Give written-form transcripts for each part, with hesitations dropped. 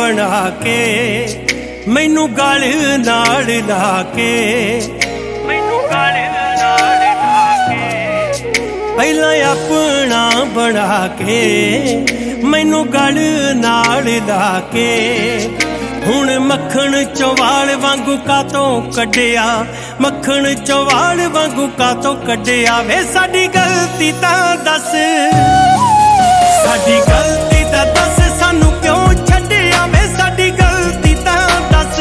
बना के मैनू गल नाल ला के पहला अपना बना के मैनू गल नाल ला के हुण मक्खण चौवाल वांगू कातों कड्डिया मक्खण चौवाल वांगू कातों कड्डिया वे साडी गलती तां दस साडी गलती तां दस सानू क्यों छड्डिया वे साडी गलती तां दस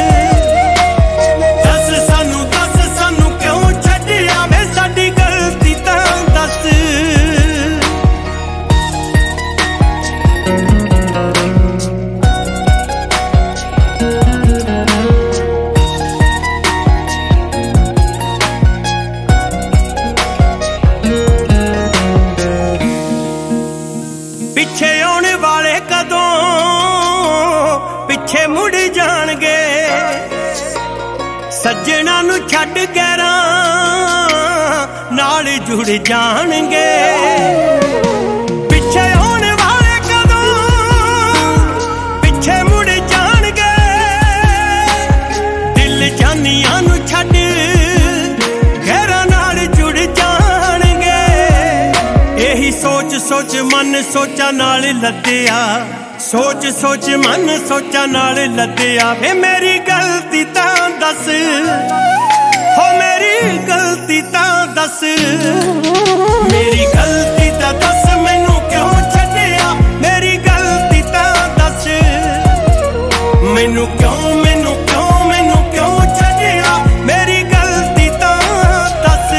दस सानू क्यों छड्डिया वे साडी गलती तां दस पिछे आने वाले कदों पिछे मुड़ जाणगे सज्जना नू छड्ड गैरां नाल जुड़ जाणगे पिछे आने वाले कदों पिछे मुड़ जाणगे दिल जानियां नू छड्ड गैरां नाल जुड़ जाणगे यही सोच सोच मन सोचा नाल लद्दिया सोच सोच मन सोचा नाल लद्दिया वे मेरी गलती तां दस हो मेरी गलती तां दस मेरी गलती तां दस मैनू क्यों छड्डिया मेरी गलती तां दस मैनू क्यों छड्डिया मेरी गलती तां दस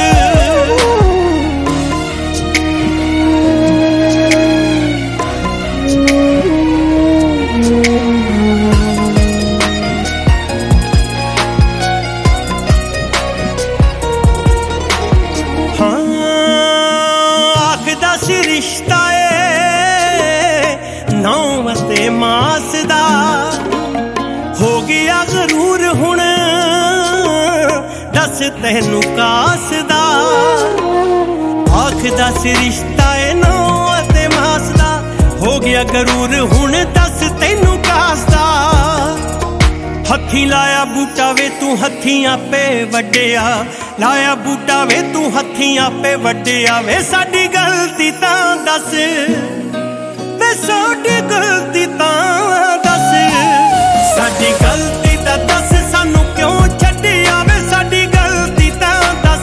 रिश्ता नौ ते मास दा हो गया जरूर हुण दस तैनू कास दा आख दस रिश्ता नौ ते मास दा हो गया गरूर हुण दस तैनू कास दा हथी लाया बूटा वे तू हथी आपे वड्डिया लाया बूटा वे तू हथी आपे वड्डिया वे साडी गलती तां दस वे साडी गलती तां दस साडी गलती तां दस सानू क्यों छड्डिया वे साडी गलती तां दस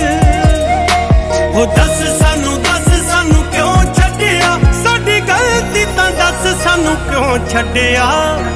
ओ दस सानू क्यों छड्डिया साडी गलती तां दस सानू क्यों छड्डिया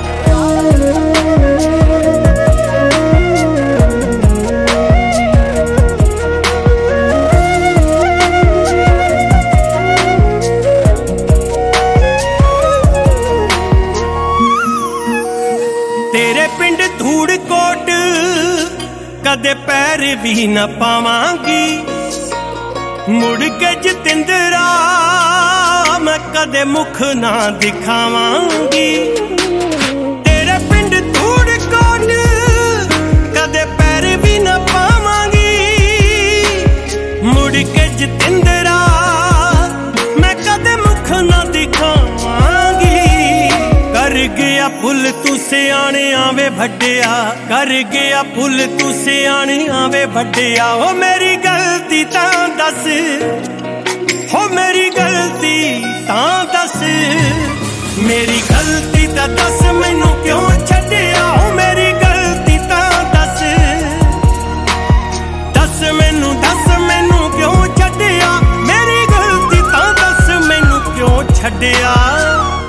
तेरे पिंड धूड़कोट कदे पैर भी न पावांगी मुड़ के जतिंदरा मैं कदे मुख ना दिखावांगी तेरे पिंड धूड़कोट कदे पैर भी न पावांगी मुड़ के जतिंदरा मैं कदे मुख ना दिखावांगी कर गया पुल तू सियाने आवे भड्डिया कर गया पुल तू सियाने आवे भड्डिया ओ मेरी गलती तां दस हो मेरी गलती तां दस मेरी गलती तां दस मैनू क्यों छड्डिया ओ मेरी गलती तां दस दस मैनू क्यों छड्डिया मेरी गलती तां दस मैनू क्यों छड्डिया